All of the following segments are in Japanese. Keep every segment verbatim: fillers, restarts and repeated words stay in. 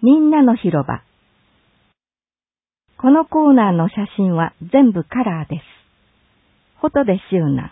みんなの広場。このコーナーの写真は全部カラーです。フォトで集難。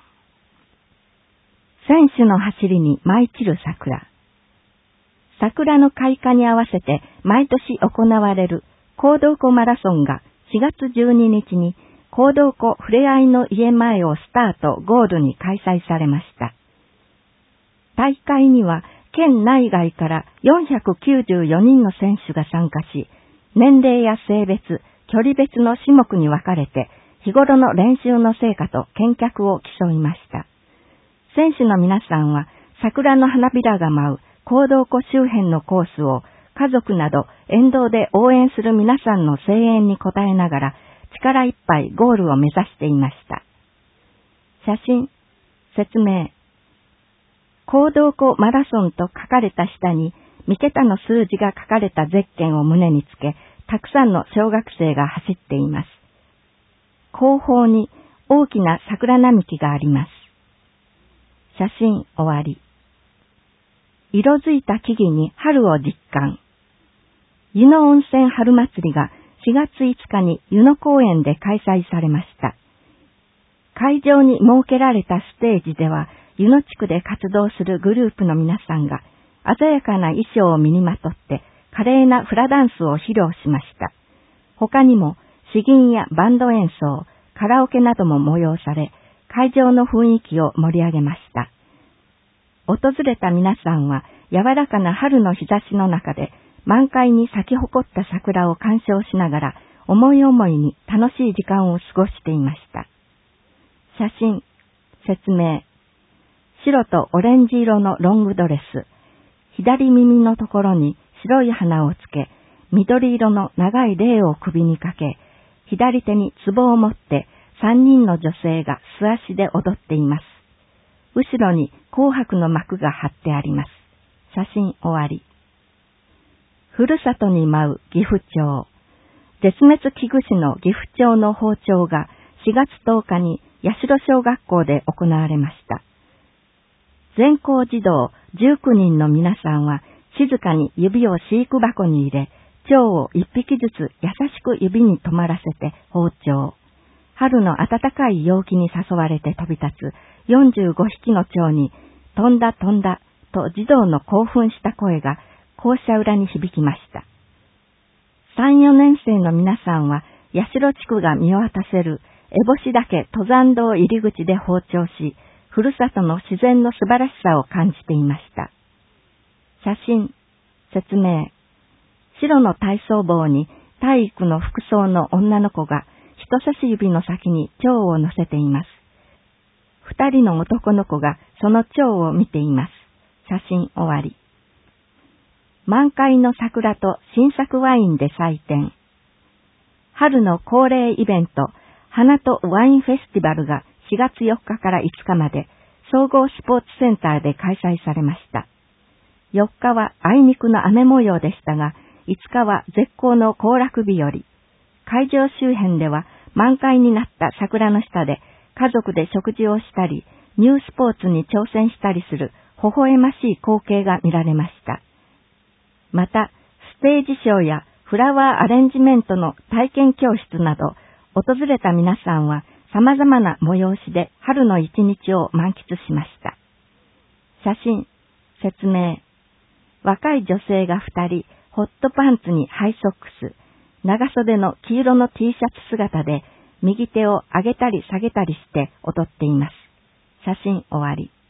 選手の走りに舞い散る桜。桜の開花に合わせて毎年行われる講道湖マラソンがしがつじゅうににちに講道湖ふれあいの家前をスタートゴールに開催されました。大会には県内外からよんひゃくきゅうじゅうよにんの選手が参加し、年齢や性別、距離別の種目に分かれて日頃の練習の成果と見学を競いました。選手の皆さんは桜の花びらが舞う講道湖周辺のコースを家族など沿道で応援する皆さんの声援に応えながら力いっぱいゴールを目指していました。写真、説明。講道湖マラソンと書かれた下に三桁の数字が書かれたゼッケンを胸につけ、たくさんの小学生が走っています。後方に大きな桜並木があります。写真終わり。色づいた木々に春を実感。湯野温泉春祭りがしがついつかに湯野公園で開催されました。会場に設けられたステージでは、湯野地区で活動するグループの皆さんが鮮やかな衣装を身にまとって華麗なフラダンスを披露しました。他にも詩吟やバンド演奏、カラオケなども催され、会場の雰囲気を盛り上げました。訪れた皆さんは柔らかな春の日差しの中で満開に咲き誇った桜を鑑賞しながら思い思いに楽しい時間を過ごしていました。写真、説明。白とオレンジ色のロングドレス、左耳のところに白い花をつけ、緑色の長いレイを首にかけ、左手に壺を持って三人の女性が素足で踊っています。後ろに紅白の幕が張ってあります。写真終わり。ふるさとに舞う岐阜町。絶滅危惧種の岐阜町の放鳥がしがつとおかに八代小学校で行われました。全校児童じゅうきゅうにんの皆さんは静かに指を飼育箱に入れ、蝶を一匹ずつ優しく指に止まらせて放鳥。春の暖かい陽気に誘われて飛び立つよんじゅうごひきの蝶に、飛んだ飛んだと児童の興奮した声が校舎裏に響きました。さん、よねん生の皆さんは八代地区が見渡せる烏帽子岳登山道入り口で放鳥し、ふるさとの自然の素晴らしさを感じていました。写真、説明。白の体操帽に体育の服装の女の子が人差し指の先に蝶を乗せています。二人の男の子がその蝶を見ています。写真終わり。満開の桜と新作ワインで祭典。春の恒例イベント、花とワインフェスティバルがしがつよっかからいつかまで総合スポーツセンターで開催されました。よっかはあいにくの雨模様でしたが、いつかは絶好の行楽日和。会場周辺では満開になった桜の下で家族で食事をしたり、ニュースポーツに挑戦したりする微笑ましい光景が見られました。また、ステージショーやフラワーアレンジメントの体験教室など、訪れた皆さんは様々な催しで春の一日を満喫しました。写真、説明。若い女性が二人、ホットパンツにハイソックス、長袖の黄色の T シャツ姿で、右手を上げたり下げたりして踊っています。写真終わり。